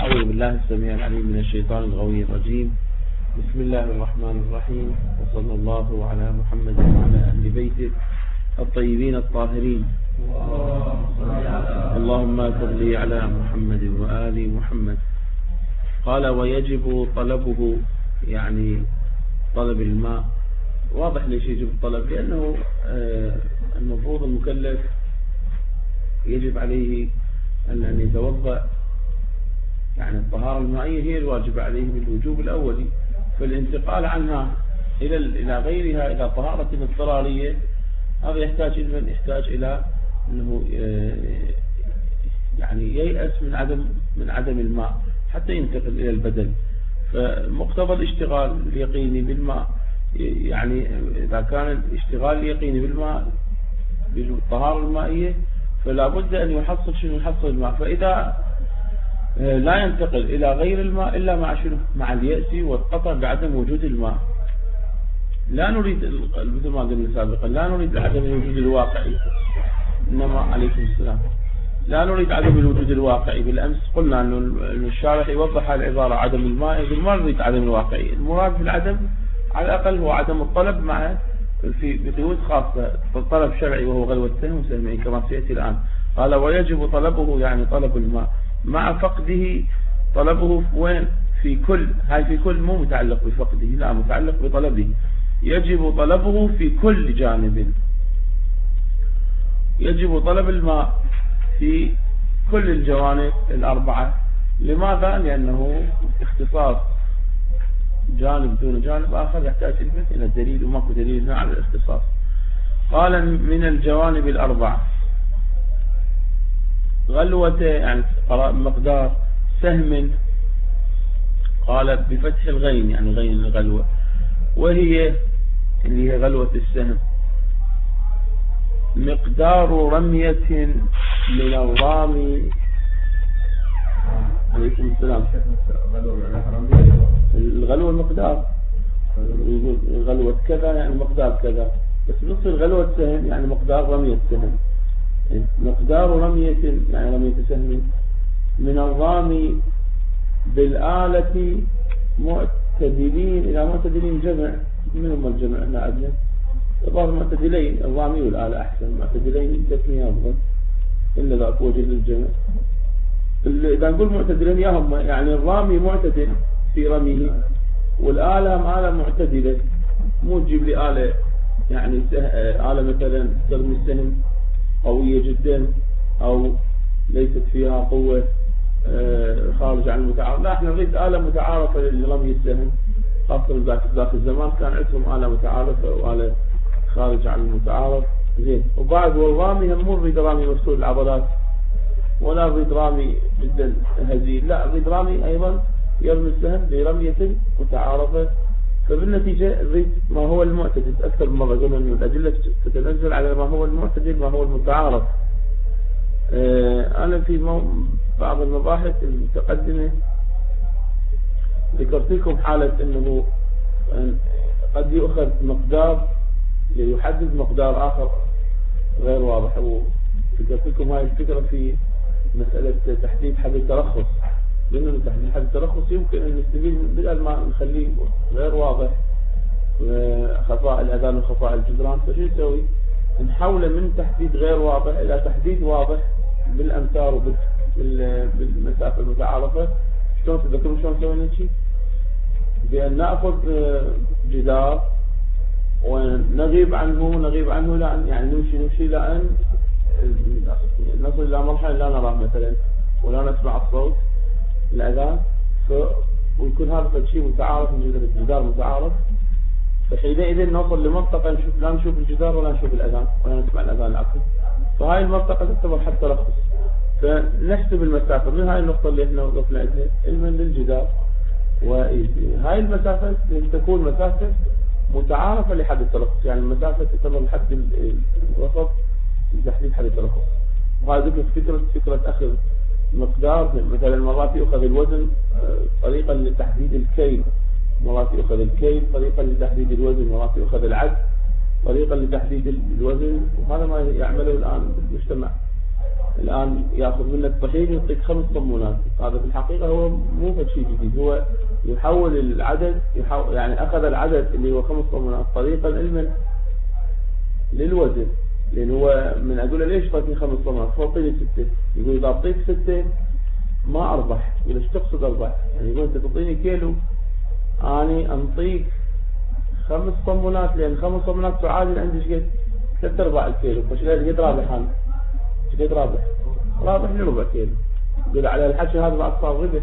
أعوذ بالله السميع العليم من الشيطان الغوي الرجيم. بسم الله الرحمن الرحيم، وصلى الله على محمد وعلى أهل بيته الطيبين الطاهرين. اللهم صل على محمد وآل محمد. قال ويجب طلبه، يعني طلب الماء. واضح ليش يجب الطلب، لأنه المفروض المكلف يجب عليه أن يتوضأ، يعني الطهارة المائية هي الواجب عليه بالوجوب الأولي، فالانتقال عنها إلى غيرها، إلى طهارة اضطرارية، هذا يحتاج إلى أنه يعني ييأس من عدم الماء حتى ينتقل إلى البدل. فمقتضى الاشتغال اليقيني بالماء، يعني إذا كان الاشتغال اليقيني بالماء بالطهارة المائية فلا بد أن يحصل الماء. فإذا لا ينتقل إلى غير الماء إلا مع اليأس والقطع بعدم وجود الماء. لا نريد مثل ما قلنا سابقا، لا نريد عدم الوجود الواقعي، إنما عليكم السلام، لا نريد عدم الوجود الواقعي. بالأمس قلنا أن الشارح يوضح العبارة عدم الماء، ما نريد عدم الواقعي. المراد في العدم على الأقل هو عدم الطلب مع بقيود خاصة، طلب شرعي وهو غلوة سهم وسهمين كما سيأتي الآن. قال ويجب طلبه، يعني طلب الماء مع فقده. طلبه وين؟ في كل، هاي في كل مو متعلق بفقده، لا متعلق بطلبه. يجب طلبه في كل جانب، يجب طلب الماء في كل الجوانب الأربعة. لماذا؟ لأنه اختصاص جانب دون جانب آخر يحتاج إلى دليل، وماكو دليل على الاختصاص. قال من الجوانب الأربعة غلوة، يعني مقدار سهم. قال بفتح الغين، يعني غين الغلوة، وهي اللي هي غلوة السهم. مقدار رمية من الرامي. عليكم السلام. الغلوة المقدار، غلوة كذا يعني مقدار كذا، بس نصف الغلوة السهم يعني مقدار رمية السهم. مقدار رمية يعني رمية سهم من الرامي بالآلة معتدلين. إلى معتدلين جمع، من هم الجمع؟ لا أدري، الظاهر معتدلين، الرامي والآلة أحسن، معتدلين تسمية أفضل، إلا ذاك وجه للجمع. إذا نقول معتدلين ياهم، يعني الرامي معتدل في رميه، والآلة آلة معتدلة. مو تجيب لي آلة يعني آلة مثلا ترمي السهم قوية جدا أو ليست فيها قوة خارج عن المتعارف. لا، احنا نريد آلة متعارفة لرمي السهم، خاصة ذاك الزمان كان عندهم آلة متعارفة وآلة خارج عن المتعارف. زين. وبعد والرامي هم مو نريد رامي مفتوح العضلات، ولا نريد رامي جدا هزيل، لا نريد رامي أيضا يرمي السهم برمية متعارفة. فبالنتيجة نريد ما هو المعتدل. أكثر من مرة قلنا أن الأدلة تتنزل على ما هو المعتدل، ما هو المتعارف. أنا في بعض المباحث المتقدمة ذكرت لكم حالة أنه قد يؤخذ مقدار ليحدد مقدار آخر غير واضح، وذكرت لكم هاي الفكرة في مسألة تحديد حد الترخص. لأنه تحديد حد الترخص يمكن أن نستفيد بدل ما نخليه غير واضح، خفاء الأذان وخفاء الجدران، فشو نسوي؟ نحوله من تحديد غير واضح إلى تحديد واضح بالأمتار وبالمسافة المتعارفة. شلون تذكرون شلون سوينا شيء؟ بأن نأخذ جدار ونغيب عنه لأن يعني نمشي لأن نصل إلى مرحلة لا نراه مثلا ولا نسمع الصوت الأذان، ويكون هذا الشيء متعارف، من الجدار متعارف. فحينئذ نوصل لمنطقة لا نشوف الجدار ولا نشوف الأذان ولا نسمع الأذان العقل، فهاي المنطقة تعتبر حد ترخص. فنحسب المسافة من هاي النقطة اللي احنا وقفنا عندها علما للجدار، وهاي المسافة تكون مسافة متعارفة لحد الترخص، يعني المسافة تعتبر الحد الوسط لتحديد حد الترخص. وهذا فكرة أخذ مقدار. مثلا مرات يأخذ الوزن طريقا لتحديد الكيل، مرات يأخذ الكيل طريقا لتحديد الوزن، مرات يأخذ العد طريقا لتحديد الوزن. وهذا ما يعمله الآن المجتمع الآن يأخذ منك طحين يعطيك 5 صمونات، هذا في الحقيقة هو مو شيء جديد، هو يحول العدد، يعني أخذ العدد اللي هو 5 صمونات طريقا علما للوزن، لأن هو من أقول له ليش تعطيني 5 صمونات؟ تعطيني 6، يقول إذا أعطيك 6 ما أربح. يقول إيش تقصد أربح؟ يعني يقول أنت تعطيني كيلو، أنا أنطيك 5 صمونات، لأن 5 صمونات تعادل عندي ايش قد؟ 3/4 الكيلو، فايش قد رابح أنا؟ ايش قد رابح؟ رابح لي ربع كيلو. يقول على الحكي هذا بعد صار ربا،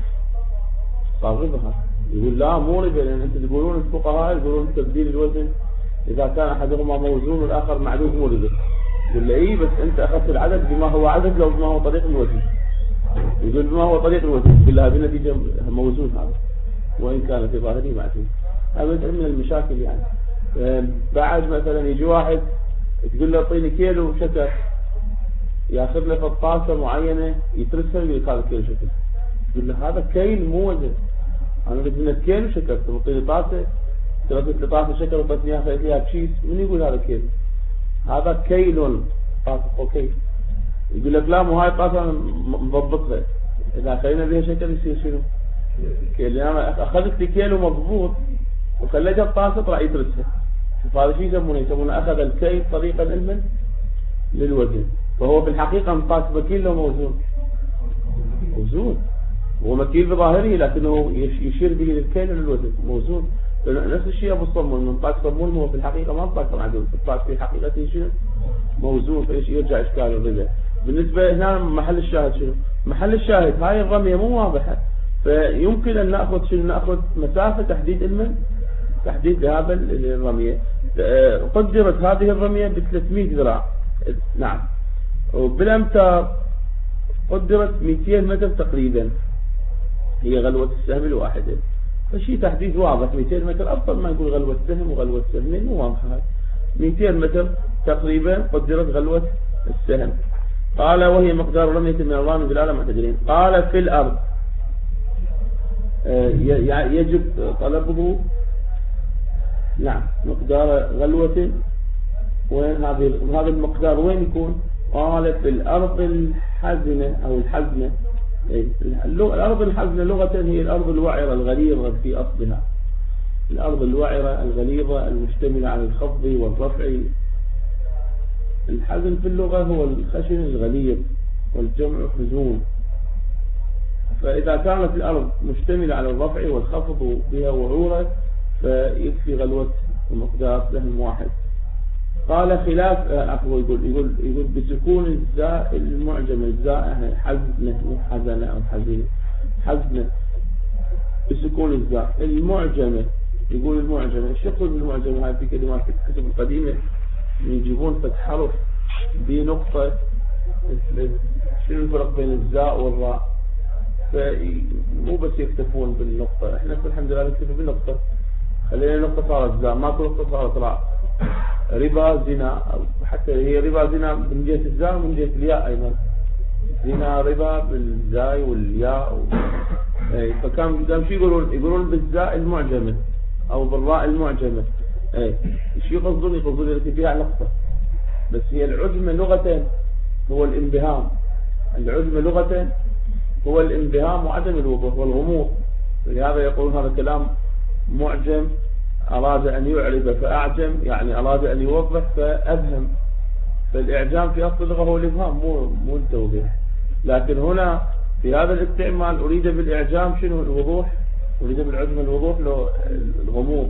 صار ربا هذا. يقول لا مو ربا، لأن أنت تقولون الفقهاء يقولون تبديل الوزن إذا كان أحدهما موزون والآخر معدود مو ربا. يقول له إيه بس أنت أخذت العدد بما هو عدد لو بما هو طريق الوزن. يقول بما هو طريق الوزن، يقول له هذه النتيجة موزون هذا، وإن كان في ظاهره معدود. هذا من المشاكل يعني. بعد مثلا يجي واحد تقول له اعطيني كيلو شكر، ياخذ له فطاسه معينه يترسل ويقول هذا كيلو شكر. يقول له هذا كيل مو وزن، انا اريد منك كيلو شكر، تعطيني طاسه، تركت لي طاسه شكر وطيتني اياها خليت ليها بشيس، من يقول هذا كيلو؟ هذا كيل، طاسه اوكي. يقول لك لا مو هاي طاسه مضبطها، اذا خلينا بها شكر يصير شنو؟ كيل. انا اخذت لي كيلو مضبوط وخليتها الطاسه طلع يترسها. شوف هذا شيء يسمونه اخذ الكيل طريقا علما للوزن، فهو في الحقيقه انطاك مكيل لو موزون، موزون هو مكيل بظاهره لكنه يشير به للكيل للوزن موزون. نفس الشيء ابو الصمون، من انطاك صمون هو في الحقيقه ما انطاك معدود، انطاك في حقيقته شنو؟ موزون. فايش يرجع اشكال الربا. بالنسبه هنا محل الشاهد شنو؟ محل الشاهد هاي الرميه مو واضحه، فيمكن ان ناخذ شنو؟ ناخذ مسافه تحديد المن، تحديد هذا الرميه. قدرت هذه الرميه ب 300 ذراع، نعم، وبالامتار قدرت 200 متر تقريبا هي غلوة السهم الواحدة، فشي تحديد واضح. 200 متر أفضل ما نقول غلوة سهم وغلوة سهمين، مو واضحة هاي. 200 متر تقريبا قدرت غلوة السهم. قال وهي مقدار رمية من الرامي بالآلة معتدلين. قال في الأرض يجب طلبه، نعم، مقدار غلوة. وين هذا المقدار وين يكون؟ قال في الأرض الحزنة أو الحزنة. الأرض الحزنة لغة هي الأرض الوعرة الغليظة في أصلها، الأرض الوعرة الغليظة المشتملة على الخفض والرفع. الحزن في اللغة هو الخشن الغليظ، والجمع حزون. فإذا كانت الأرض مشتملة على الرفع والخفض بها وعورة فيكفي غلوة ومقدار سهم واحد. قال خلاف يقول بسكون الزاء المعجم، الزاء حزنة مو حزنة أو حزينة، حزنة بسكون الزاء المعجمة. يقول المعجمة، ايش يقصد بالمعجمة؟ هاي في كلمات في الكتب القديمة يجيبون فتح حرف بنقطة، شنو الفرق بين الزاء والراء؟ فمو بس يكتفون بالنقطة، احنا الحمد لله نكتفي بالنقطة، خلينا نقطة صارت زاء، ماكو نقطة صارت راء. ربا زنا، أو حتى هي ربا زنا من جهة الزاء ومن جهة الياء أيضا، زنا ربا بالزاي والياء فكان شو يقولون بالزاء المعجمة أو بالراء المعجمة. شو يقصدون التي فيها نقطة، بس هي العجمة لغة هو الانبهام، العجمة لغة هو الانبهام وعدم الوضوح والغموض. لهذا يقولون هذا كلام معجم، أراد أن يعرب فأعجم، يعني أراد أن يوضح فأبهم. فالإعجام في أصل اللغة هو الإبهام مو التوضيح، لكن هنا في هذا الاستعمال أريد بالإعجام شنو؟ الوضوح، أريد بالعجم الوضوح لو الغموض،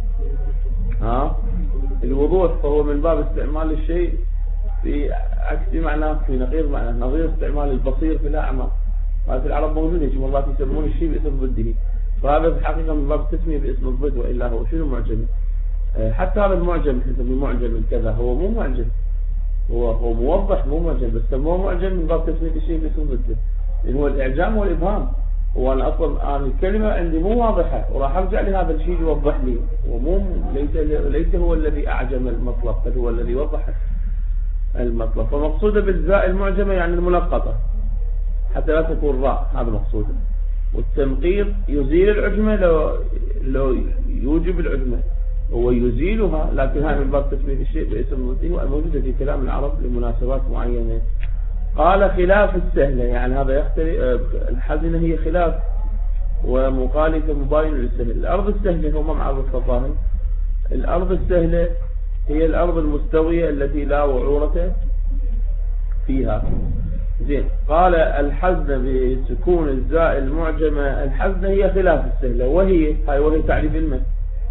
الوضوح. فهو من باب استعمال الشيء في عكس معناه، في نقيض معناه، نظير استعمال البصير في الأعمى. هذا في العرب موجود، يجب الله يسمون الشيء باسم ضده، فهذا في الحقيقة من باب التسمية باسم الضد، وإلا هو شنو معجم. حتى هذا المعجم نسميه معجم كذا، هو مو معجم، هو موضح مو معجم، بس سموه معجم من باب تسمية الشيء باسم ضده، لأن هو الإعجام والإبهام. هو أنا أصلا الكلمة عندي مو واضحة، وراح أرجع لهذا الشيء يوضح لي، ومو ليس هو الذي أعجم المطلب، بل هو الذي وضح المطلب. فمقصودة بالزاء المعجمة يعني المنقطة حتى لا تكون راء، هذا مقصوده. والتنقيط يزيل العجمة لو يوجب العجمة، هو يزيلها، لكن هذا من باب تسمية الشيء باسم ضده، والموجودة في كلام العرب لمناسبات معينة. قال خلاف السهلة، يعني هذا يختلف، الحزنة هي خلاف ومخالفة مباين للسهل. الأرض السهلة هم معروف الظاهر، الأرض السهلة هي الأرض المستوية التي لا وعورة فيها. زين، قال الحزنة بسكون الزاء المعجمة، الحزنة هي خلاف السهلة، وهي تعريف المن.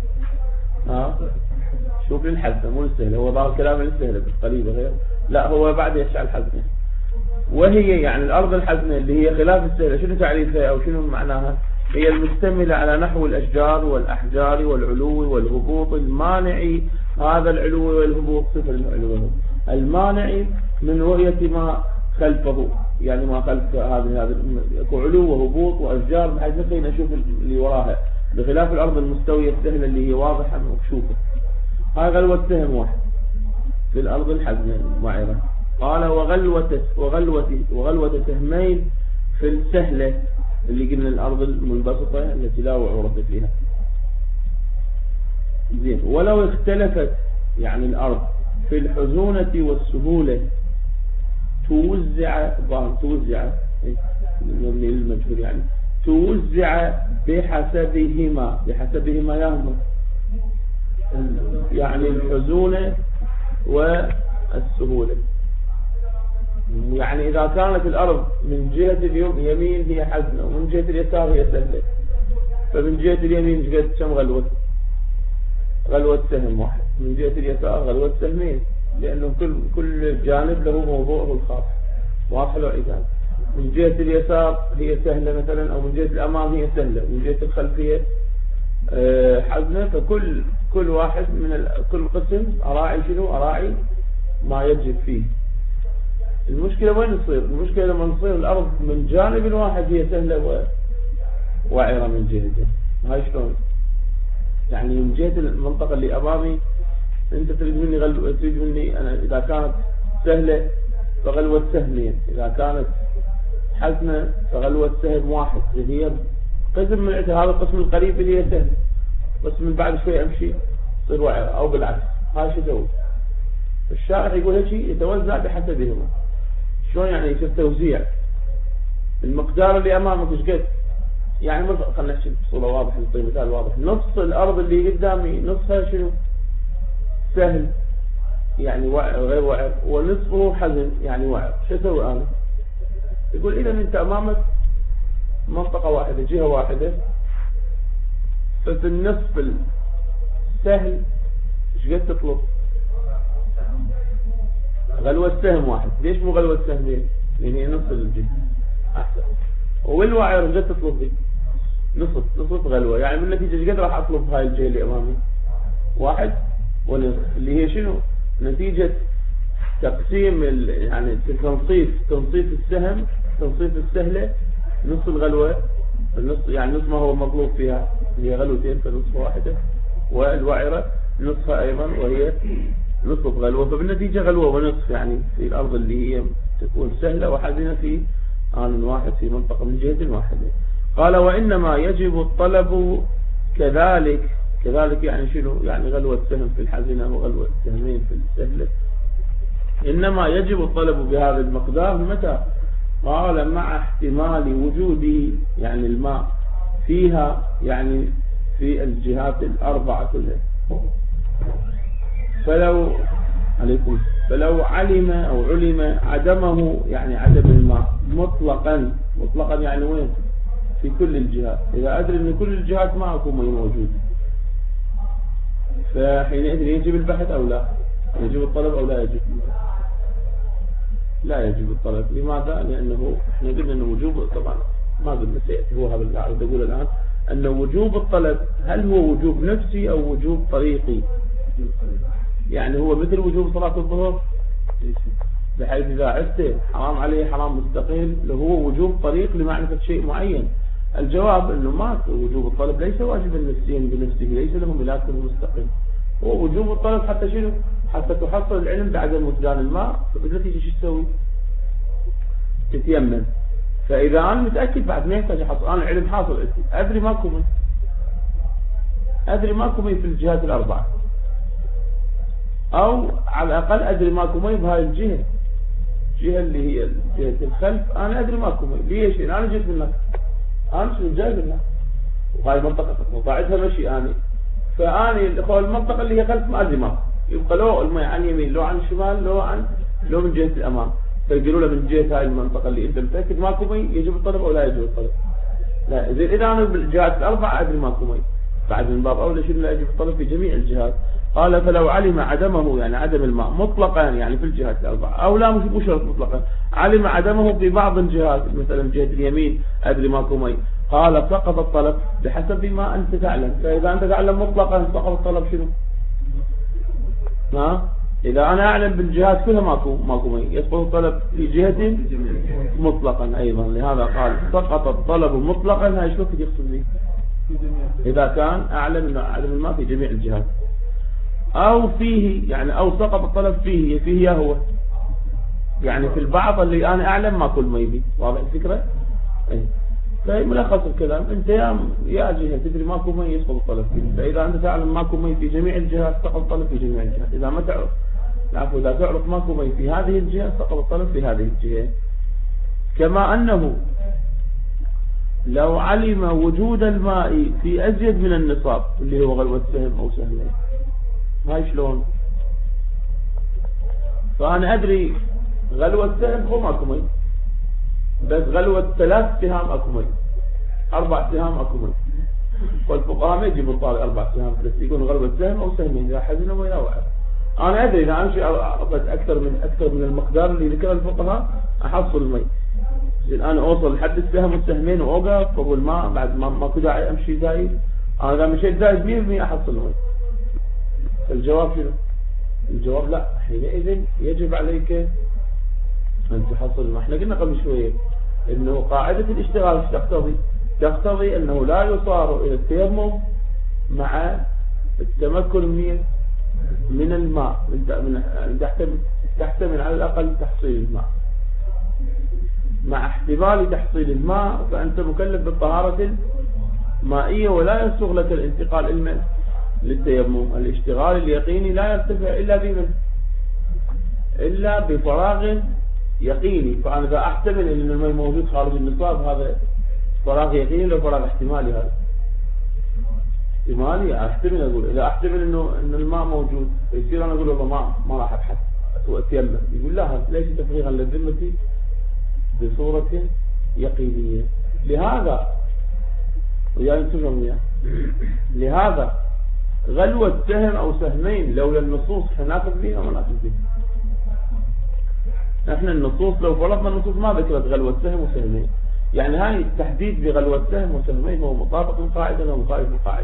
شوف الحزنة مو السهلة، هو ظاهر كلام السهلة بالقريبة غير، لا هو بعد يشعل الحزنة. وهي يعني الأرض الحزنة اللي هي خلاف السهلة، شنو تعريفها أو شنو معناها؟ هي المشتملة على نحو الأشجار والأحجار والعلو والهبوط، المانع هذا العلو والهبوط صفر العلو المانع من رؤية ما خلفه، يعني ما خلف هذه اكو علو وهبوط وأشجار بحيث نقدر نشوف اللي وراها، بخلاف الأرض المستوية السهلة اللي هي واضحة ومكشوفة. هاي غلوة سهم واحد في الأرض الحزنة المعيرة. قال وغلوة سهمين في السهلة اللي قلنا الأرض المنبسطة التي لا وعورة فيها. زين، ولو اختلفت يعني الأرض في الحزونة والسهولة توزع مبني للمجهول، يعني توزع بحسبهما يهما، يعني الحزونة والسهولة. يعني إذا كانت الأرض من جهة اليمين هي حزنة ومن جهة اليسار هي سهلة، فمن جهة اليمين قد كم غلوة سهم واحد، من جهة اليسار غلوة سهمين، لأنه كل جانب له موضوعه الخاص. واضح لو إذا من جهة اليسار هي سهلة مثلا، أو من جهة الأمام هي سهلة، من جهة الخلفية حزنة، فكل واحد من كل قسم أراعي ما يجب فيه. المشكلة وين تصير؟ المشكلة لما نصير الأرض من جانب واحد هي سهلة وعرة من جهتين. هاي شلون؟ يعني من جهة المنطقة اللي أمامي أنت تريد مني أنا إذا كانت سهلة فغلوة سهمين، إذا كانت حزنة فغلوة سهم واحد، اللي هي قسم من هذا القسم القريب اللي هي سهل، بس من بعد شوي أمشي تصير وعرة، أو بالعكس. هاي شو يسوي؟ الشارع يقول هيك يتوزع بحسبهما. شلون يعني يصير توزيع؟ المقدار اللي أمامك ايش قد؟ يعني خلينا نحكي بصورة واضحة، نعطي مثال واضح. نص الأرض اللي قدامي نصها شنو؟ سهل يعني غير وعر، ونصفه حزن يعني وعر. شو اسوي أنا؟ يقول إذا أنت أمامك منطقة واحدة، جهة واحدة، ففي النصف السهل ايش قد تطلب؟ غلوة سهم واحد. ليش مو غلوة سهمين؟ لأن هي نصف الجهة أحسن. والوعر ايش قد تطلب لي؟ نصف غلوة. يعني بالنتيجة ايش قد راح أطلب هاي الجهة اللي أمامي؟ واحد ونصف، اللي هي شنو؟ نتيجة تقسيم يعني تنصيف السهم، تنصيف السهلة، نص الغلوة، يعني نص ما هو مطلوب فيها، هي غلوتين فنصف واحدة، والوعرة نصفها أيضا وهي نصف غلوة، فبالنتيجة غلوة ونصف، يعني في الأرض اللي هي تكون سهلة وحزنة في آن واحد في منطقة من جهة واحدة. قال وإنما يجب الطلب كذلك يعني شنو؟ يعني غلوة سهم في الحزنة وغلوة سهمين في السهلة. إنما يجب الطلب بهذا المقدار متى؟ قال مع احتمال وجود يعني الماء فيها، يعني في الجهات الأربعة كلها. فلو علم عدمه، يعني عدم الماء مطلقا يعني وين؟ في كل الجهات. إذا أدري أن كل الجهات ما أكون ماء موجود، فحينئذ يجب البحث أو لا؟ يجب الطلب أو لا يجب؟ لا يجب الطلب. لماذا؟ لأنه احنا قلنا أنه وجوب، طبعا ما قلنا سيأتي، هو هذا اللي أعرض أقول الآن، أن وجوب الطلب هل هو وجوب نفسي أو وجوب طريقي؟ يعني هو مثل وجوب صلاة الظهر، بحيث إذا عدت حرام عليه حرام مستقيم، هو وجوب طريق لمعرفة شيء معين. الجواب أنه ما وجوب الطلب ليس واجبا نفسيا بنفسه، ليس له ملاك مستقيم. هو وجوب الطلب حتى شنو؟ حتى تحصل العلم بعدم وجدان الماء، فبالنتيجة شو تسوي؟ تتيمم. فإذا أنا متأكد بعد ما يحتاج أحصل، أنا العلم حاصل، أدري ماكو مي في الجهات الأربعة، أو على الأقل أدري ماكو مي بهاي الجهة. الجهة اللي هي جهة الخلف أنا أدري ماكو مي. ليش؟ أنا جيت منك، أنا شنو جاي منك، وهاي منطقة وقاعدها مشي أنا، فأنا المنطقة اللي هي خلف ما أدري ماكو، يبقى لو المي عن يمين لو عن شمال لو من جهة الأمام، فيقولوا له من جهة هاي المنطقة اللي أنت متأكد ماكو مي يجب الطلب أو لا يجب الطلب؟ لا. زين إذا أنا بالجهات الأربعة أدري ماكو مي، بعد من باب أولى شنو لا يجب الطلب في جميع الجهات. قال فلو علم عدمه يعني عدم الماء مطلقا يعني في الجهات الأربعة، أو لا مش شرط مطلقا، علم عدمه في بعض الجهات مثلا جهة اليمين أدري ماكو مي، قال سقط الطلب بحسب ما أنت تعلم. فإذا أنت تعلم مطلقا سقط الطلب شنو؟ إذا أنا أعلم بالجهات كلها ماكو مي يسقط الطلب في جهة مطلقا أيضا. لهذا قال سقط الطلب مطلقا. هاي شو يقصد لي؟ إذا كان أعلم أنه عدم الماء في جميع الجهات، أو فيه يعني أو سقط الطلب فيه يا هو يعني في البعض اللي أنا أعلم ما كل ما يبي. واضح الفكرة؟ فهي ملخص الكلام. أنت يا جهة تدري ماكو مي يسقط الطلب فيه، فإذا أنت تعلم ماكو مي في جميع الجهات سقط الطلب في جميع الجهات. إذا ما تعرف إذا تعرف ماكو مي في هذه الجهة سقط الطلب في هذه الجهة. كما أنه لو علم وجود الماء في أزيد من النصاب اللي هو غلوة سهم أو سهمين، هاي شلون؟ فأنا أدري غلوة سهم هو ماكو مي، بس غلوة 3 سهام أكو مي، 4 سهام أكو مي، والفقهاء ما يجيبوا الطالب 4 سهام بس يقولون غلوة سهم أو سهمين إذا حزنوا ولا واحد. أنا أدري إذا أمشي أكثر من المقدار اللي ذكر الفقهاء أحصل مي. أنا أوصل لحد السهم والسهمين وأوقف وأقول ما بعد ماكو داعي أمشي زايد. أنا إذا مشيت زايد 100% أحصل مي. الجواب شنو؟ الجواب لا، حينئذ يجب عليك أن تحصل الماء. احنا قلنا قبل شوية إنه قاعدة الاشتغال تقتضي أنه لا يصار إلى التيمم مع التمكن من الماء، تحتمل على الأقل تحصيل الماء. مع احتمال تحصيل الماء فأنت مكلف بالطهارة المائية، ولا يسوغ لك الانتقال للتيمم. الاشتغال اليقيني لا يرتفع إلا بفراغ يقيني. فأنا إذا أحتمل أن الماء موجود خارج النصاب هذا فراغ يقيني لو فراغ احتمالي. هذا احتمالي أحتمل أقول إذا أحتمل أنه الماء موجود يصير أنا أقول والله ما راح أبحث وأتيمم. يقول لا، ليس تفريغا للذمة بصورة يقينية. لهذا لهذا غلوة سهم أو سهمين لولا النصوص حناخذ بها وما ناخذ بها. احنا النصوص لو فرضنا النصوص ما ذكرت غلوة سهم وسهمين، يعني هاي التحديد بغلوة سهم وسهمين هو مطابق للقاعدة ولا مخالف للقاعدة؟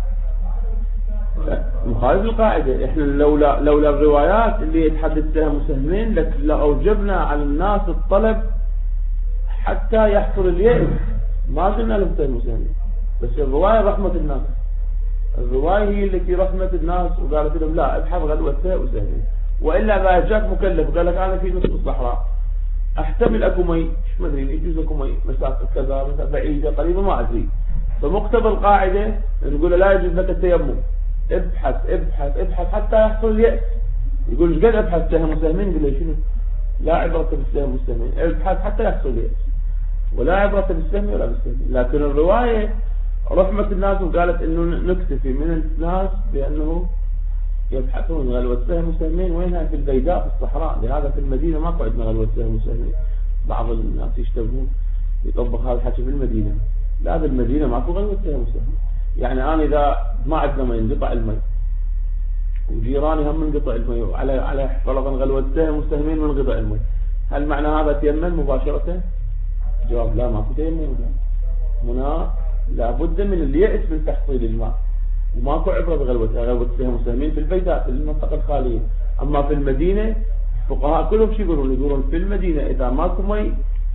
مخالف للقاعدة. احنا لولا الروايات اللي يتحدد سهم وسهمين لأوجبنا على الناس الطلب حتى يحصل اليأس. ما قلنا لهم سهم وسهمين، بس الرواية رحمة الناس. الرواية هي التي رحمت الناس وقالت لهم لا ابحث غلوة سهم وسهمين. وإلا ما جاك مكلف قال لك أنا في نصف الصحراء أحتمل أكو مي، ما أدري يجوز أكو مي مسافة كذا مسافة بعيدة قريبة ما أدري، فمقتضى القاعدة نقول لا يجوز لك التيمم. ابحث حتى يحصل اليأس. يقول ايش قد ابحث سهم وسهمين؟ يقول شنو؟ لا عبرة بالسهم والسهمين، ابحث حتى يحصل اليأس، ولا عبرة بالسهم ولا بالسهم. لكن الرواية رحمة الناس وقالت انه نكتفي من الناس بأنه يبحثون غلوة سهم وسهمين. وينها؟ في البيداء في الصحراء. لهذا في المدينة ما قعدنا غلوة سهم وسهمين. بعض الناس يشتبهون يطبق هذا الحكي في المدينة. لا، في المدينة ماكو غلوة سهم وسهمين. يعني أنا إذا ما عندنا مي انقطع المي وجيراني هم انقطع المي على فرضا غلوة سهم وسهمين من انقطع المي، هل معنى هذا تيمم مباشرة؟ جواب لا، ماكو تيمم. هنا لابد من اليأس من تحصيل الماء، وماكو عبرة بغلوة سهم وسهمين في البيداء في المنطقة الخالية. أما في المدينة الفقهاء كلهم شو يقولون في المدينة إذا ماكو مي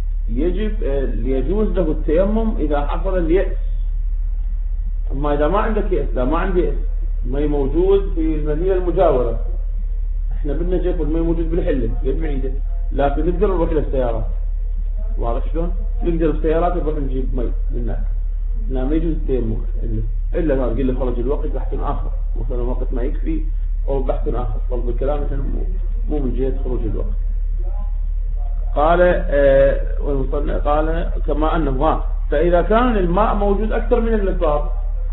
يجوز له التيمم إذا حصل اليأس. أما إذا ما عندك يأس، لا ما عندي يأس، مي موجود في المدينة المجاورة، احنا بدنا جيب المي موجود بالحلة غير بعيدة، لكن نقدر نروح للسيارات. واضح شلون؟ نقدر بالسيارات نروح نجيب مي للناس. لا، ما يجوز التيمم إلا هذا قل لي خرج الوقت بحث آخر، مثلا وقت ما يكفي أو بحث آخر. طلب الكلام مو من جهة خروج الوقت. قال قال كما أنه فإذا كان الماء موجود أكثر من النصاب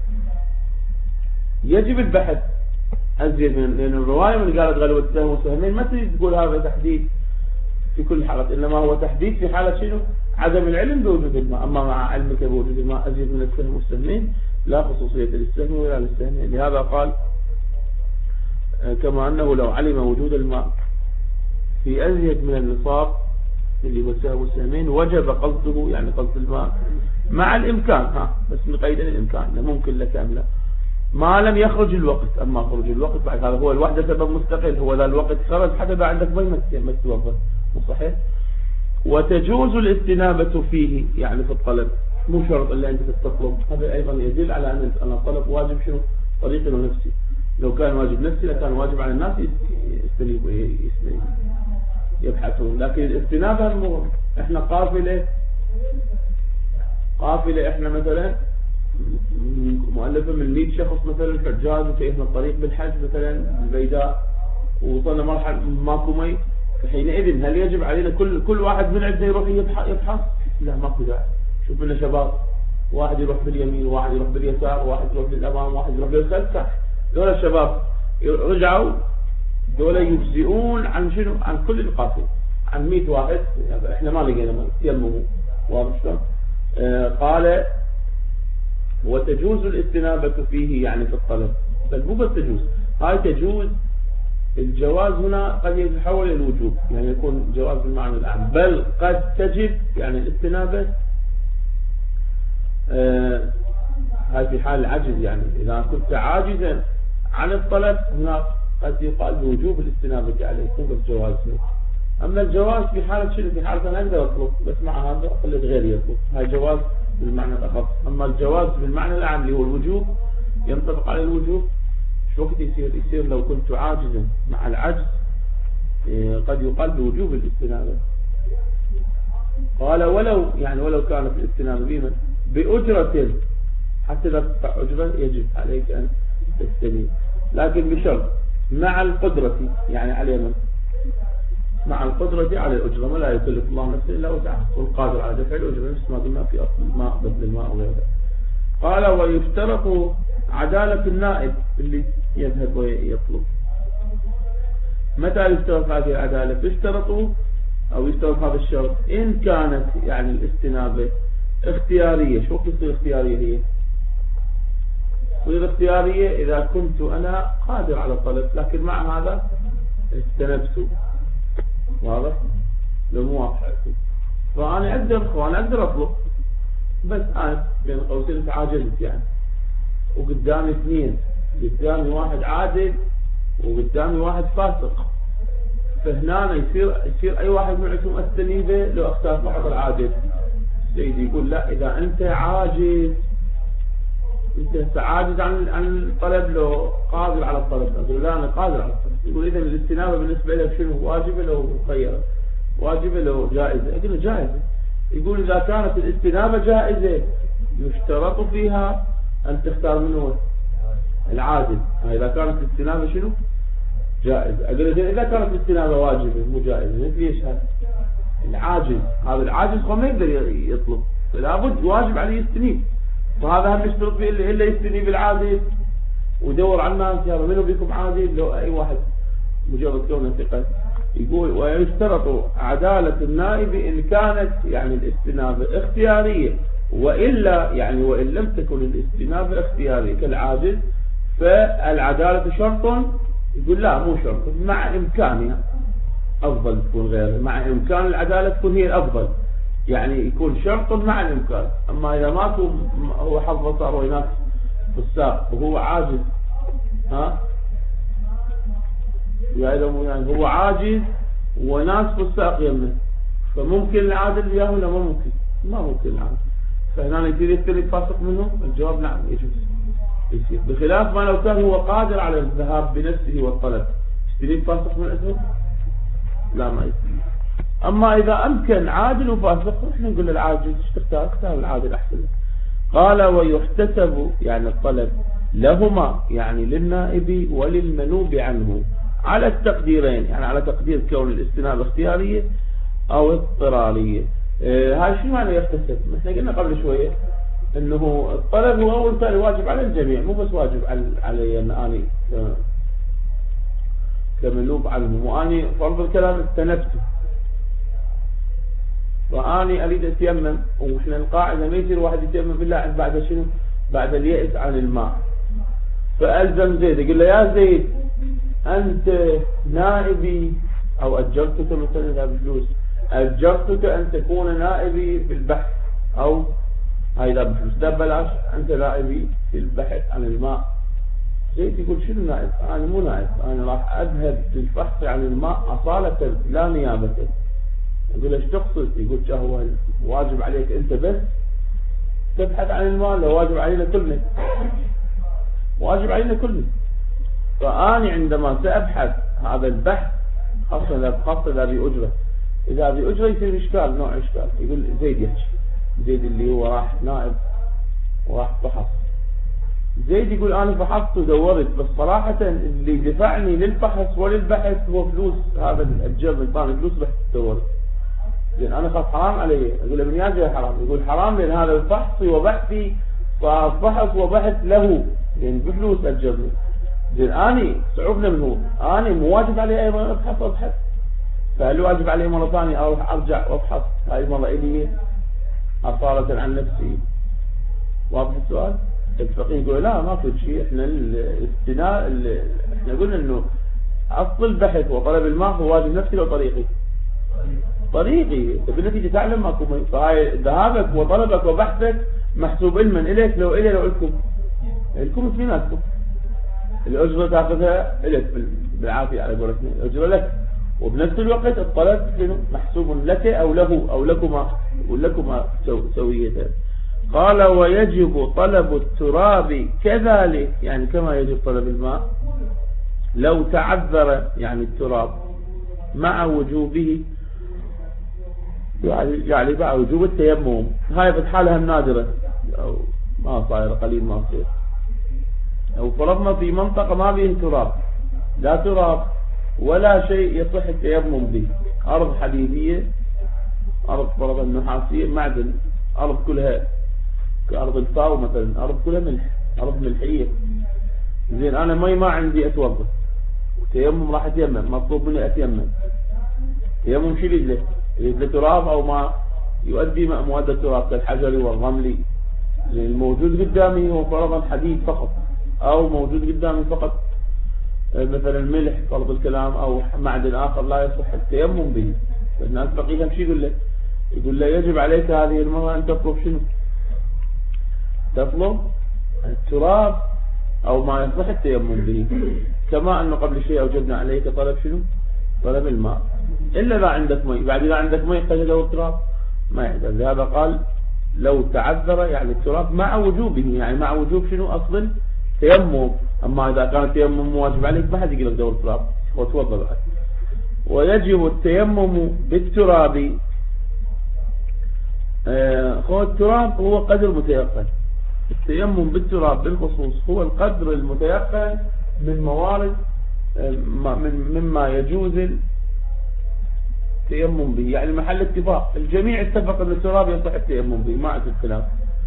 يجب البحث أزيد من، لأن الرواية من قالت غلوة السهم والسهمين ما تريد تقول هذا تحديد في كل حالة، إنما هو تحديد في حالة شنو؟ عدم العلم بوجود الماء. أما مع علمك بوجود الماء أزيد من السهم والسهمين لا خصوصية للسهم ولا للسهمين. لهذا قال كما أنه لو علم وجود الماء في أزيد من النصاب اللي هو السهم والسهمين وجب قصده، يعني قصد الماء مع الإمكان، بس نقيد الإمكان ممكن لك أم لا، ما لم يخرج الوقت. أما خرج الوقت بعد هذا هو الوحدة سبب مستقل، هو ذا الوقت خرج حتى بعد عندك ما تتوضأ، مو صحيح؟ وتجوز الاستنابة فيه، يعني في الطلب مو شرط اللي أنت تطلب. هذا أيضا يدل على أن الطلب واجب شنو؟ طريق نفسي. لو كان واجب نفسي لكان واجب على الناس يبحثون. لكن الاستنابة احنا قافلة احنا مثلا مؤلفة من 100 شخص مثلا حجاج وشيخنا الطريق بالحج مثلا البيداء ووصلنا مرحلة ماكو مي، حينئذ هل يجب علينا كل واحد من عندنا يروح يبحث؟ لا، ماكو داعي. شوف لنا شباب، واحد يروح باليمين وواحد يروح باليسار وواحد يروح بالامام وواحد يروح بالخلف. دول الشباب رجعوا دول يجزئون عن شنو؟ عن كل القافله، عن 100 واحد. احنا ما لقينا مي يمموا، واضح شلون؟ قال وتجوز الاستنابة فيه، يعني في الطلب. بل مو بس تجوز، هاي تجوز الجواز هنا قد يتحول إلى الوجوب، يعني يكون جواز بالمعنى العام، بل قد تجب يعني الاستنابة هاي في حال العجز. يعني إذا كنت عاجزا عن الطلب هنا قد يقال بوجوب الاستنابة عليه، مو بس جواز. أما الجواز في حالة شنو؟ في حالة أنا أقدر أطلب بس مع هذا أقلد غيري يطلب، هاي جواز بالمعنى الأخص. أما الجواز بالمعنى العام اللي هو الوجوب ينطبق على الوجوب. شو وقت يصير لو كنت عاجزا مع العجز قد يقال بوجوب الاستنابة. قال ولو كانت الاستنابة بأجرة، حتى لا تدفع أجرة يجب عليك أن تستنيب، لكن بشرط مع القدرة، يعني على من؟ مع القدرة على الأجرة، ولا يكلف الله نفسه إلا وسعها، والقادر على دفع الأجرة نفس ما قلنا في أصل الماء بدل الماء وغيره. قال ويشترط عدالة النائب اللي يذهب ويطلب. متى يشترط هذه العدالة؟ يشترط هذا الشرط إن كانت يعني الاستنابة اختيارية. شو تصير اختيارية؟ هي تصير اختيارية إذا كنت أنا قادر على الطلب، لكن مع هذا استنبت، واضح؟ لو مو واضح فأنا أقدر أطلب، بس أنا بين قوسين تعاجزت يعني، وقدامي اثنين، قدامي واحد عادل وقدامي واحد فاسق، فهنا يصير أي واحد معكم استنيبه لو اختار بعض العادل. سيدي يقول لا، إذا أنت عاجز عن الطلب لو قادر على الطلب. أقول لا، أنا قادر على الطلب. يقول إذا الاستنابة بالنسبة له شنو؟ واجبة لو مخيرة، واجبة لو جائزة؟ أقول جائزة. يقول إذا كانت الاستنابة جائزة يشترط فيها أن تختار منه العادل. إذا كانت الاستنابة شنو؟ جائزة. أقول إذا كانت الاستنابة واجبة مو جائزة، ليش هذا؟ العاجز، هذا العاجز ما يقدر يطلب، لابد واجب عليه يستنيب. وهذا هم يشترط فيه إلا يستنيب العادل ودور على الناس، يا منو بكم عادل؟ لو أي واحد مجرد كونه ثقة. يقول ويشترط عدالة النائب إن كانت يعني الاستنابة اختيارية، وإلا يعني وإن لم تكن الاستنابة اختيارية كالعادل فالعدالة شرط. يقول لا، مو شرط، مع إمكانها أفضل تكون غيره، مع إمكان العدالة تكون هي الأفضل، يعني يكون شرط مع الإمكان. أما إذا ما هو حظه صار ويناك في الساق وهو عاجز، يعني هو عاجز وناس في الساق يمه، فممكن العادل وياه ولا ما ممكن؟ ما ممكن العادل. فهنا يصير يستلم فاسق منه؟ الجواب نعم يجوز يصير، بخلاف ما لو كان هو قادر على الذهاب بنفسه والطلب. يستلم فاسق من اسمه؟ لا، ما يستلم. أما إذا أمكن عادل وفاسق احنا نقول للعاجز اختار العادل أحسن. قال ويحتسب يعني الطلب لهما، يعني للنائب وللمنوب عنه، على التقديرين، يعني على تقدير كون الاستنابة اختيارية أو اضطرارية. هاي شنو معنى يغتسل؟ احنا قلنا قبل شوية انه الطلب هو اول ثاني واجب على الجميع، مو بس واجب علي ان اني كمندوب عنهم، واني فرض الكلام استنفته واني اريد اتيمم، واحنا القاعده ما يصير واحد يتيمم الا بعد شنو؟ بعد اليأس عن الماء. فالزم زيد يقول له يا زيد انت نائبي، او اجرتك مثلا اذا بفلوس، اجرتك ان تكون نائبي في البحث، او هاي لا بفلوس لا ببلاش، انت نائبي في البحث عن الماء. زيد يقول شنو نائب؟ انا مو نائب، انا راح اذهب للبحث عن الماء اصالة لا نيابة. يقول ايش تقصد؟ يقول هو واجب عليك انت بس تبحث عن الماء، لو واجب علينا كلنا، واجب علينا كلنا. فاني عندما سابحث هذا البحث خاصة اذا بأجرة، اذا بأجرة يصير اشكال، نوع اشكال. يقول زيد يحكي، زيد اللي هو راح نائب وراح فحص. زيد يقول انا فحصت ودورت، بس صراحة اللي دفعني للفحص وللبحث هو فلوس هذا الجر، طاني فلوس بحث دورت، لان انا خاف حرام علي. اقول له من يا جاي حرام؟ يقول حرام لان هذا الفحص وبحثي، ففحص وبحث له، لان بفلوس اجرني. زين اني صعوبنا من هو، اني مو واجب علي ايضا ابحث، فهل واجب علي مرة ثانية اروح ارجع وابحث هاي مرة الي اصالة عن نفسي؟ واضح السؤال؟ الفقيه يقول لا ما في شيء، احنا الاستناء احنا قلنا انه اصل البحث وطلب الماء هو واجب نفسي لو طريقي بالنتيجة تعلم ماكو مي، فهاي ذهابك وطلبك وبحثك محسوب علما اليك، لو الي لو لكم اثنيناتكم. الاجرة تاخذها الك بالعافية على قولتنا، الاجرة لك، وبنفس الوقت الطلب محسوب لك او له او لكما سويتان. قال ويجب طلب التراب كذلك، يعني كما يجب طلب الماء لو تعذر، يعني التراب مع وجوبه، يعني مع وجوب التيمم. هاي بحالها النادرة أو ما صاير قليل ما صير، أو فرضنا في منطقة ما بيه تراب، لا تراب ولا شيء يصح التيمم به، أرض حديدية، أرض فرضا نحاسية، معدن، أرض كلها كأرض الفاو مثلا، أرض كلها ملح، أرض ملحية. زين أنا ما عندي أتوضأ، تيمم راح أتيمم، مطلوب مني أتيمم، تيمم شو يريد له تراب أو ما يؤدي مواد التراب كالحجر والرمل. زين الموجود قدامي هو فرضا حديد فقط، أو موجود قدامي فقط مثلا ملح فرض الكلام، أو معدن آخر لا يصح التيمم به. الناس فقيهم شو يقول له يجب عليك هذه المرة أن تطلب شنو؟ تطلب التراب أو ما يصح التيمم به، كما أنه قبل شيء أوجدنا عليك طلب شنو؟ طلب الماء، إلا إذا عندك مي. بعد إذا عندك مي يحتاج له التراب ما يحتاج. لهذا قال لو تعذر، يعني التراب مع وجوبه، يعني مع وجوب شنو؟ أصل تيمم. أما إذا كان التيمم واجب عليك ما حد يقول لك دور التراب وتوضأ بعد. ويجب التيمم بالتراب. هو التراب هو قدر متيقن، التيمم بالتراب بالخصوص هو القدر المتيقن من موارد مما يجوز التيمم به، يعني محل اتفاق، الجميع اتفق ان التراب يصح التيمم به ما عندهم خلاف.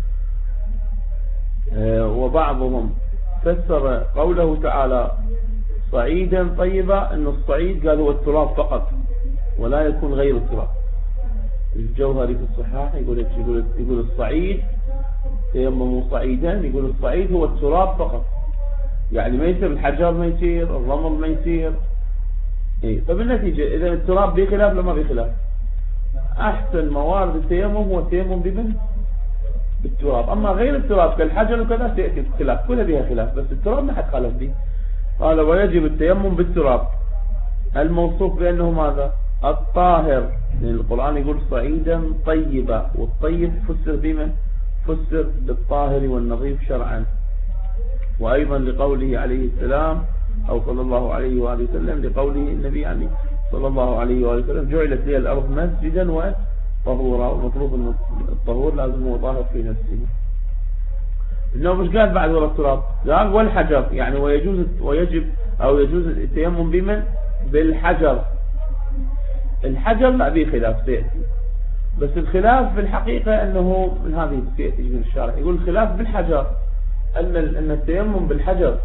وبعضهم فسر قوله تعالى صعيدا طيبا ان الصعيد قال هو التراب فقط ولا يكون غير التراب. الجوهري في الصحاح يقول الصعيد تيمموا صعيدا، يقول الصعيد هو التراب فقط، يعني ما يصير الحجر، ما يصير الرمل، ما يصير. فبالنتيجة إذا التراب بخلاف لما بخلاف، أحسن موارد التيمم هو التيمم بالتراب. أما غير التراب كالحجر وكذا سيأتي الخلاف، كلها بها خلاف، بس التراب ما حد خالف به. قال ويجب التيمم بالتراب الموصوف بأنه ماذا؟ الطاهر، لأن القرآن يقول صعيدا طيبا، والطيب فسر بمن؟ فسر بالطاهر والنظيف شرعا. وأيضا لقوله عليه السلام أو صلى الله عليه وآله وسلم، لقوله النبي يعني صلى الله عليه وآله وسلم جعلت لي الأرض مسجدا وطهورا، ومطلوب الطهور لازم هو طاهر في نفسه. إنه مش قال بعد ولا التراب، قال والحجر، يعني ويجوز التيمم بمن؟ بالحجر. الحجر لا به خلاف سيأتي، بس الخلاف في الحقيقة أنه من هذه سيأتي من الشارع يقول الخلاف بالحجر أن التيمم بالحجر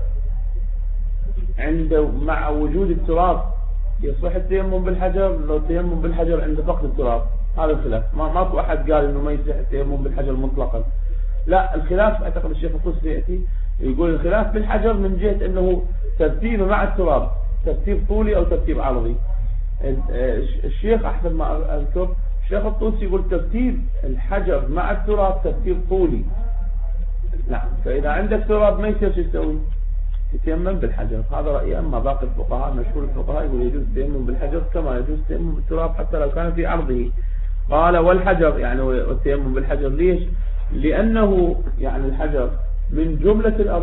عند مع وجود التراب يصح التيمم بالحجر لو التيمم بالحجر عند فقد التراب. هذا الخلاف، ماكو أحد قال إنه ما يصح التيمم بالحجر مطلقا. لا، الخلاف أعتقد الشيخ الطوسي يأتي يقول الخلاف بالحجر من جهة أنه ترتيبه مع التراب ترتيب طولي أو ترتيب عرضي. الشيخ أحسن ما أذكر الشيخ الطوسي يقول ترتيب الحجر مع التراب ترتيب طولي. نعم، فإذا عندك تراب ما يصير شو يسوي؟ يتيمم بالحجر. هذا رأي. أما باقي الفقهاء مشهور الفقهاء يقول يجوز التيمم بالحجر كما يجوز التيمم بالتراب حتى لو كان في عرضه. قال والحجر يعني والتيمم بالحجر ليش؟ لأنه يعني الحجر من جملة الأرض،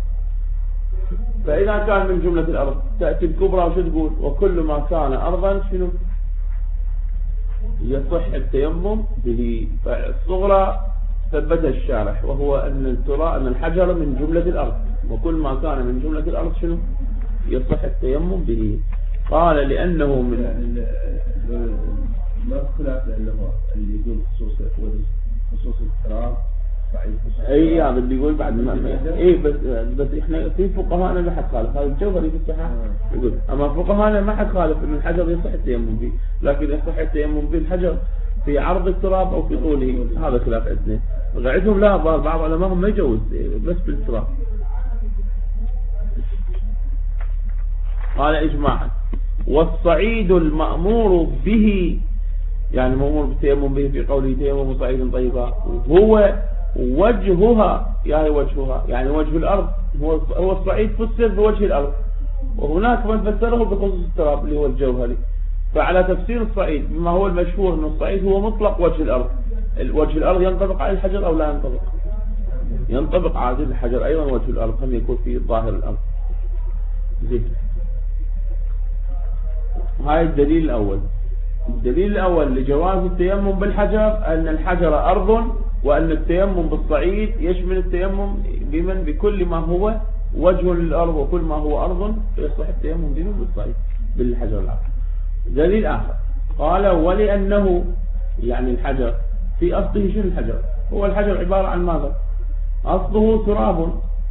فإذا كان من جملة الأرض تأتي الكبرى وشو تقول؟ وكل ما كان أرضا شنو يصح التيمم به. فالصغرى ثبت الشارح وهو أن الحجر من جملة الأرض، وكل ما كان من جملة الأرض شنو يصح التيمم به. قال لأنه من ما خلاف لأنه اللي يقول خصوص التراب اي هذا اللي يقول بعد ما اي بس احنا في فقهاءنا ما حد خالف. هذا الجوهري في الصحاح يقول اما فقهاءنا ما حد خالف ان الحجر يصح التيمم به، لكن يصح التيمم به الحجر في عرض التراب او في طوله. هذا خلاف اثنين. وقاعدهم لا، بعض علماءهم ما يجوز بس بالتراب. قال اجماعا والصعيد المأمور به يعني مأمور بالتيمم به في قوله تيمم صعيد طيبا هو وجهها يعني وجهها يعني وجه الأرض. هو الصعيد فسر بوجه الأرض، وهناك من فسره بخصوص التراب اللي هو الجوهري. فعلى تفسير الصعيد بما هو المشهور أن الصعيد هو مطلق وجه الأرض. وجه الأرض ينطبق على الحجر أو لا ينطبق؟ ينطبق على الحجر أيضا وجه الأرض هم يكون في ظاهر الأرض. زين، هاي الدليل الأول. الدليل الأول لجواز التيمم بالحجر أن الحجر أرض، وأن التيمم بالصعيد يشمل التيمم بكل ما هو وجه للأرض، وكل ما هو أرض يصح التيمم به بالصعيد بالحجر الأرض. دليل آخر قال ولأنه يعني الحجر في أصله شنو الحجر؟ هو الحجر عبارة عن ماذا؟ أصله تراب،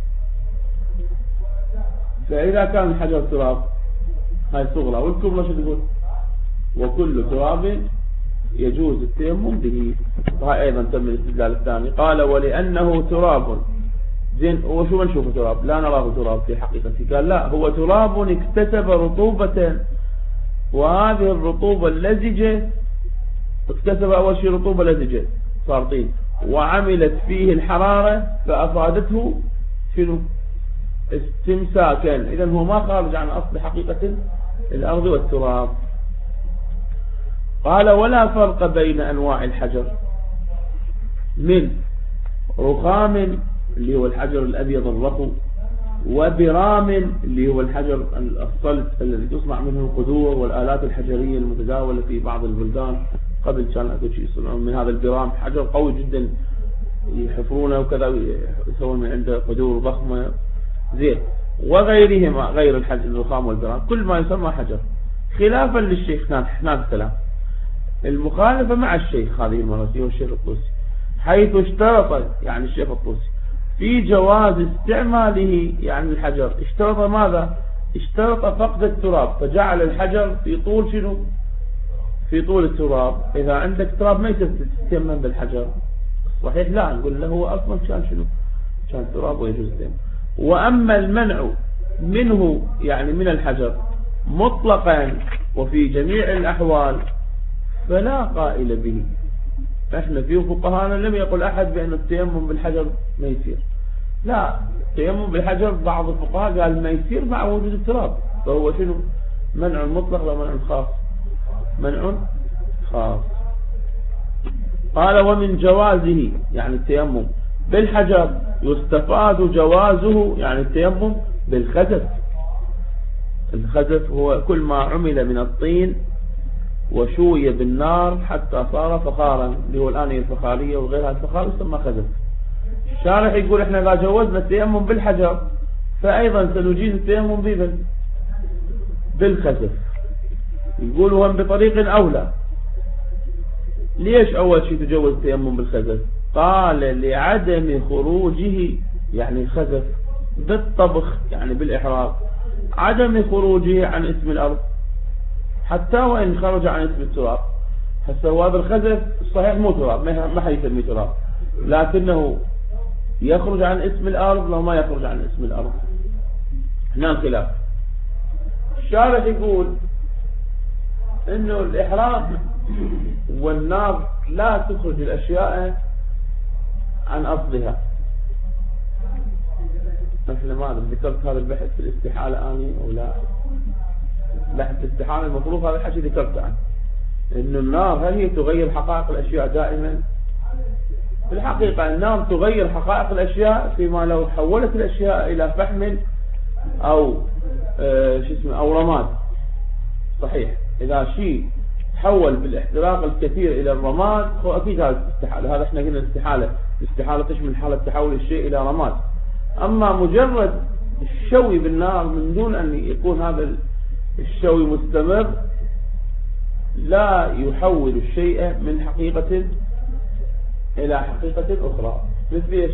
فإذا كان الحجر تراب هاي صغرى، والكبرى شو تقول؟ وكل تراب يجوز التيمم به. وهي أيضا تم الاستدلال الثاني. قال ولأنه تراب. زين، وشو ما نشوفه تراب؟ لا نراه تراب في حقيقته. قال لا، هو تراب اكتسب رطوبة، وهذه الرطوبة اللزجة اكتسب أول شيء رطوبة لزجة صار طين، وعملت فيه الحرارة فأفادته شنو؟ استمساكا. إذن هو ما خارج عن أصل حقيقة الأرض والتراب. قال ولا فرق بين أنواع الحجر من رخام اللي هو الحجر الأبيض الرخو، وبرام اللي هو الحجر الصلت الذي تصنع منه القدور والآلات الحجرية المتداولة في بعض البلدان. قبل كان أكو شيء يصنعون من هذا البرام، حجر قوي جدا يحفرونه وكذا يسوون من عنده قدور ضخمة. زين، وغيرهما غير الحجر الرخام والبرام كل ما يسمى حجر. خلافا للشيخ هناك كلام المخالفة مع الشيخ هذه المرة هو الشيخ الطوسي، حيث اشترط يعني الشيخ الطوسي في جواز استعماله يعني الحجر. اشترط ماذا؟ اشترط فقد التراب، فجعل الحجر في طول شنو؟ في طول التراب. إذا عندك تراب ما تتيمم بالحجر صحيح؟ لا، نقول له هو أصلا كان شنو؟ كان تراب ويجوز التيمم. وأما المنع منه يعني من الحجر مطلقا وفي جميع الأحوال فلا قائل به. احنا في فقهانا لم يقل أحد بأن التيمم بالحجر ما يصير. لا، التيمم بالحجر بعض الفقهاء قال ما يصير مع وجود التراب، فهو شنو؟ منع مطلق ومنع خاص. منع خاص. قال ومن جوازه يعني التيمم بالحجر يستفاد جوازه يعني التيمم بالخزف. الخزف هو كل ما عمل من الطين وشوي بالنار حتى صار فخارا، اللي هو الآن الفخارية وغيرها الفخار يسمى خزف. الشارح يقول احنا إذا جوزنا التيمم بالحجر فأيضا سنجيز التيمم بالخزف. يقول هم بطريق أولى. ليش أول شيء تجوز التيمم بالخزف؟ قال لعدم خروجه، يعني خزف بالطبخ يعني بالإحراق، عدم خروجه عن اسم الأرض حتى وإن خرج عن اسم التراب. هسه هذا الخزف صحيح مو تراب، ما حيسميه تراب، لكنه يخرج عن اسم الأرض لو ما يخرج عن اسم الأرض. هنا الخلاف. الشارح يقول انه الإحراق والنار لا تخرج الأشياء عن أصلها. مثل ما ذكرت هذا البحث في الاستحالة آني أو لا، بحث الاستحالة المفروض هذا الحكي ذكرت عنه، إنه النار هل هي تغير حقائق الأشياء دائما؟ في الحقيقة النار تغير حقائق الأشياء فيما لو حولت الأشياء إلى فحم أو أو رماد. صحيح إذا شيء تحول بالاحتراق الكثير إلى الرماد هو أكيد هذا استحالة. هذا احنا قلنا الاستحالة تشمل حالة تحول الشيء إلى رماد. أما مجرد الشوي بالنار من دون أن يكون هذا الشوي مستمر لا يحول الشيء من حقيقة إلى حقيقة أخرى. مثل إيش؟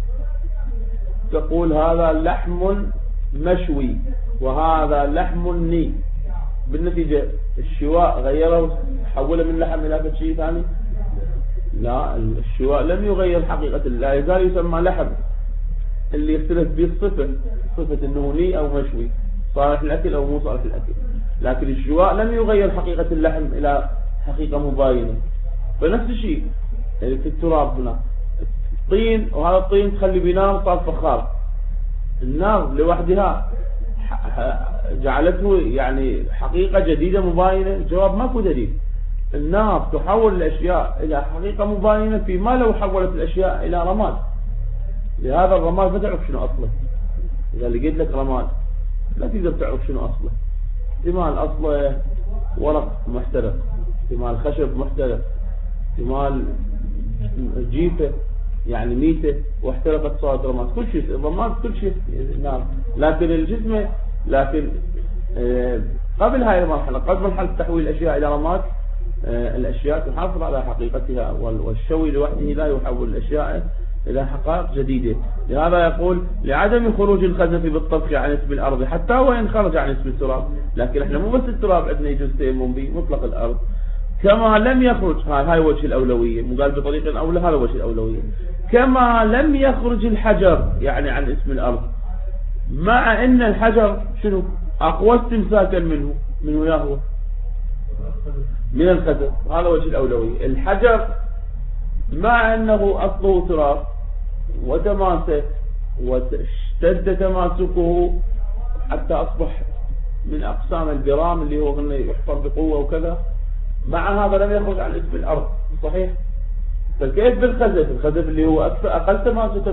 تقول هذا لحم مشوي وهذا لحم ني، بالنتيجة الشواء غيره حوله من لحم إلى شيء ثاني؟ لا، الشواء لم يغير حقيقة، لا يزال يسمى لحم. اللي يختلف به الصفة، صفة انه ني او مشوي، صالح الأكل او مو صالح الأكل، لكن الشواء لم يغير حقيقة اللحم إلى حقيقة مباينة. فنفس الشيء في التراب هنا الطين، وهذا الطين تخلي بنار صار فخار، النار لوحدها جعلته يعني حقيقة جديدة مباينة؟ الجواب ماكو دليل. النار تحول الأشياء إلى حقيقة مباينة فيما لو حولت الأشياء إلى رماد. لهذا الرماد ما تعرف شنو أصله. إذا لقيت لك رماد لا تقدر تعرف شنو أصله. احتمال أصله ورق محترق، احتمال خشب محترق، احتمال جيفة يعني ميتة واحترقت صارت رماد. كل شيء الرماد كل شيء نار. لكن الجسم، لكن قبل هاي المرحلة، قبل مرحلة تحويل الأشياء إلى رماد، الأشياء تحافظ على حقيقتها، والشوي لوحده لا يحول الأشياء إلى حقائق جديدة. لهذا يقول لعدم خروج الخزف بالطبخ عن اسم الأرض حتى وإن خرج عن اسم التراب. لكن احنا مو بس التراب عندنا يجوز تيمم به، مطلق الأرض كما لم يخرج. هاي وجه الأولوية، مو قال بطريقة أولى، هذا وجه الأولوية. كما لم يخرج الحجر يعني عن اسم الأرض، مع أن الحجر شنو أقوى استمساكا منه يهوى من الخزف. هذا وجه الأولوية. الحجر مع أنه أصله تراب وتماسك واشتد تماسكه حتى أصبح من أقسام البرام اللي هو قلنا يحفر بقوة وكذا، مع هذا لم يخرج عن اسم الأرض. صحيح؟ فكيف بالخزف؟ الخزف اللي هو أقل تماسك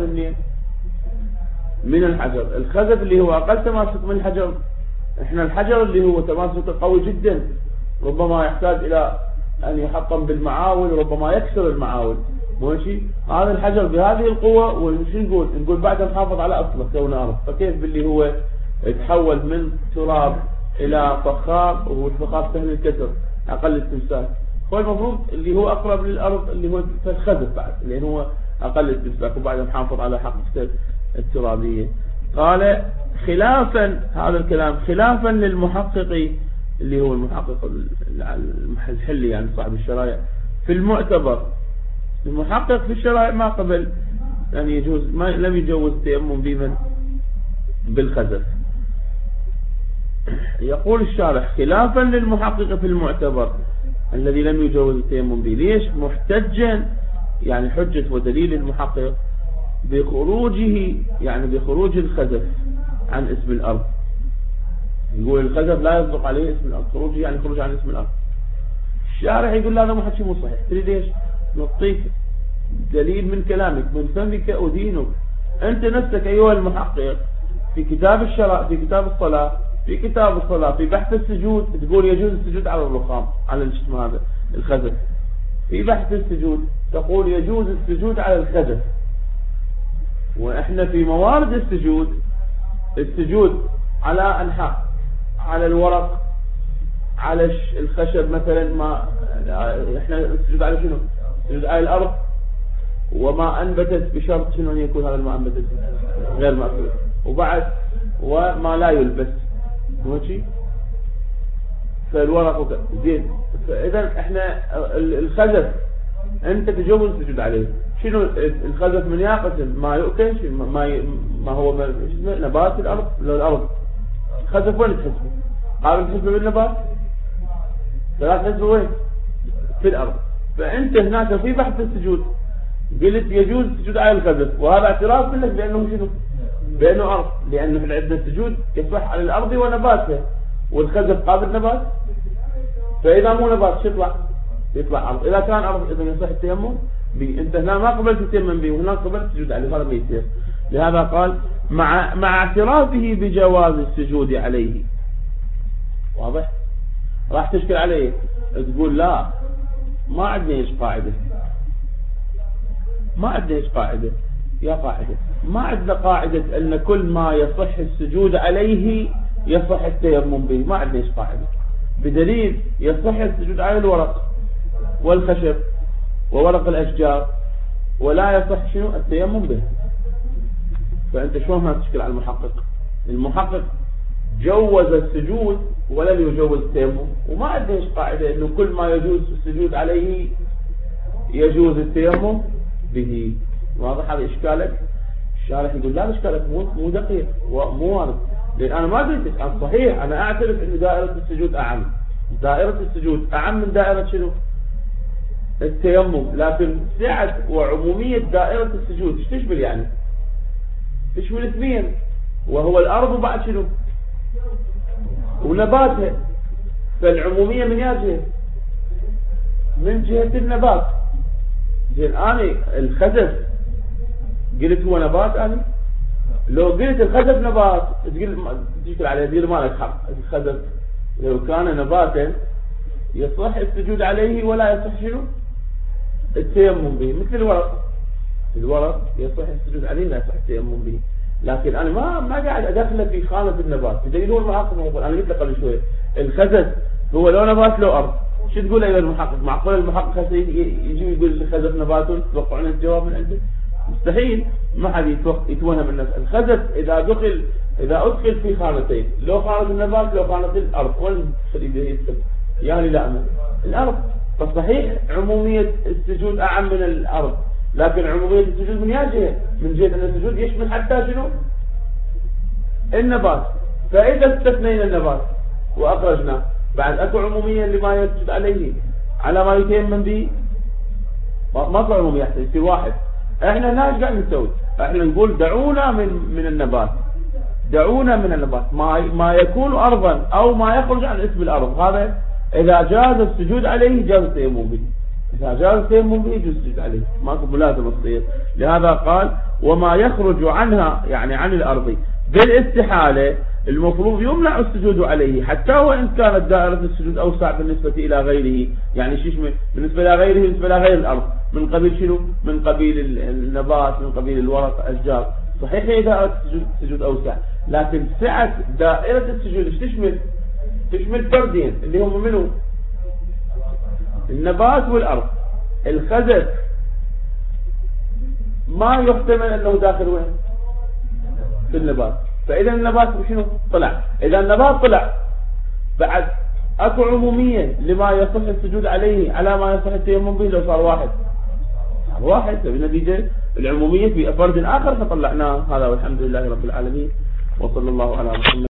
من الحجر، الخزف اللي هو أقل تماسك من الحجر. احنا الحجر اللي هو تماسكه قوي جدا ربما يحتاج إلى أن يحطم بالمعاول، ربما يكسر المعاول، ماشي؟ هذا الحجر بهذه القوة، وش نقول بعد نحافظ على أصله كونه أرض. فكيف باللي هو يتحول من تراب إلى فخار، وهو الفخار سهل الكسر أقل استمساك. هو المفروض اللي هو أقرب للأرض اللي هو الخزف بعد، لأن هو أقل استمساك وبعد نحافظ على حقيقته الترابية. قال خلافا، هذا الكلام خلافا للمحقق اللي هو المحقق الحلي يعني صاحب الشرائع في المعتبر. المحقق في الشرائع ما قبل يعني يجوز، ما لم يجوز التيمم بمن بالخزف. يقول الشارح خلافا للمحقق في المعتبر الذي لم يجوز التيمم به. ليش؟ محتجا يعني حجة ودليل المحقق بخروجه، يعني بخروج الخزف عن اسم الأرض. يقول الخزف لا يصدق عليه اسم الأرض، خروجه يعني خروج عن اسم الأرض. الشارح يقول هذا مو حكي مو صحيح. تريد ايش؟ نعطيك دليل من كلامك، من فمك أدينك. أنت نفسك أيها المحقق في كتاب الشرع، في كتاب الصلاة، في بحث السجود تقول يجوز السجود على الرخام، على الجسم هذا الخزف. في بحث السجود تقول يجوز السجود على الخزف. وإحنا في موارد السجود على أنحاء، على الورق، على الخشب مثلا، ما احنا نسجد على شنو؟ نسجد على الأرض، وما أنبتت بشرط شنو أن يكون هذا ما أنبتت غير مأكول، وبعد وما لا يلبس ماشي، فالورق زين. فإذا احنا الخزف انت تجوز تسجد عليه. شنو الخزف؟ من يقسم ما يؤكل، ما هو نبات الأرض. لو الأرض خزف وين تحسبه؟ قابل تحسبه بالنبات؟ لا تحسبه وين؟ في الأرض. فأنت هناك في بحث السجود قلت يجوز السجود على الخزف، وهذا اعتراف منك بأنه شنو؟ بأنه أرض، لأنه في عندنا السجود يصح على الأرض ونباتها، والخزف قابل نبات. فإذا مو نبات شو يطلع أرض. إذا كان أرض إذا يصح التيمم به. أنت هنا ما قبلت التيمم به، وهناك قبلت السجود عليه، هذا ما يصير. لهذا قال مع اعترافه بجواز السجود عليه. واضح؟ راح تشكل عليه تقول لا ما عندنا ايش قاعدة، ما عندنا ايش قاعدة يا قاعدة، ما عندنا قاعدة أن كل ما يصح السجود عليه يصح التيمم به، ما عندنا ايش قاعدة. بدليل يصح السجود على الورق والخشب وورق الأشجار، ولا يصح شنو؟ التيمم به. فأنت شلون ما تشكل على المحقق؟ المحقق جوز السجود ولم يجوز التيمم، وما عندنا ايش قاعدة انه كل ما يجوز السجود عليه يجوز التيمم به. واضح هذا اشكالك؟ الشارح يقول لا اشكالك مو دقيق ومو وارد، لان انا ما قلت عن صحيح، انا اعترف ان دائرة السجود اعم، دائرة السجود اعم من دائرة شنو؟ التيمم. لكن سعة وعمومية دائرة السجود ايش تشمل؟ يعني تشمل اثنين، وهو الارض وبعد شنو؟ ونباتها. فالعمومية من جهة من جهة النبات. زين أنا الخزف قلت هو نبات، أنا لو قلت الخزف نبات تقول عليه دير مالك حق. الخزف لو كان نباتا يصح السجود عليه ولا يصح شنو؟ التيمم به. مثل الورق يصح السجود عليه لا يصح التيمم به. لكن انا ما قاعد ادخله في خانه النبات. بدليل هو المحقق انا قلت لك قبل شويه الخزف هو لو نبات لو ارض. شو تقول ايها المحقق؟ معقول المحقق يجي يقول الخزف نبات تتوقعون الجواب من عنده؟ مستحيل. ما حد يتوهم الناس. الخزف اذا ادخل في خانتين، لو خانه النبات لو خانه الارض، وين يدخل؟ يعني لا من الارض. فصحيح عموميه السجود اعم من الارض، لكن عمومية السجود من جهة، من جهة أن السجود يشمل حتى شنو؟ النبات. فإذا استثنينا النبات وأخرجنا بعد أكو عمومية لما يسجد عليه على ما يتيمم به، ما أكو عمومية يحتاج يصير واحد. إحنا هنا إيش قاعد نسوي؟ إحنا نقول دعونا من النبات، دعونا من النبات ما يكون أرضا أو ما يخرج عن اسم الأرض. هذا إذا جاز السجود عليه جاز التيمم به. إذا جاز التيمم به يجوز السجود عليه، ماكو ملازمة تصير. لهذا قال وما يخرج عنها يعني عن الأرض بالاستحالة المفروض يمنع السجود عليه، حتى وإن كانت دائرة السجود أوسع بالنسبة إلى غيره. يعني شو اسمه بالنسبة إلى غيره؟ بالنسبة إلى غير الأرض، من قبيل شنو؟ من قبيل النبات، من قبيل الورق، الأشجار. صحيح هي دائرة السجود أوسع، لكن سعة دائرة السجود ايش تشمل؟ تشمل فردين اللي هم منه؟ النبات والأرض. الخزف ما يحتمل أنه داخل وين؟ في النبات. فإذا النبات شنو؟ طلع. إذا النبات طلع بعد أكو عمومية لما يصح السجود عليه على ما يصح التيمم به. لو صار واحد بالنتيجة العمومية في فرد آخر فطلعناه. هذا والحمد لله رب العالمين، وصلى الله على محمد.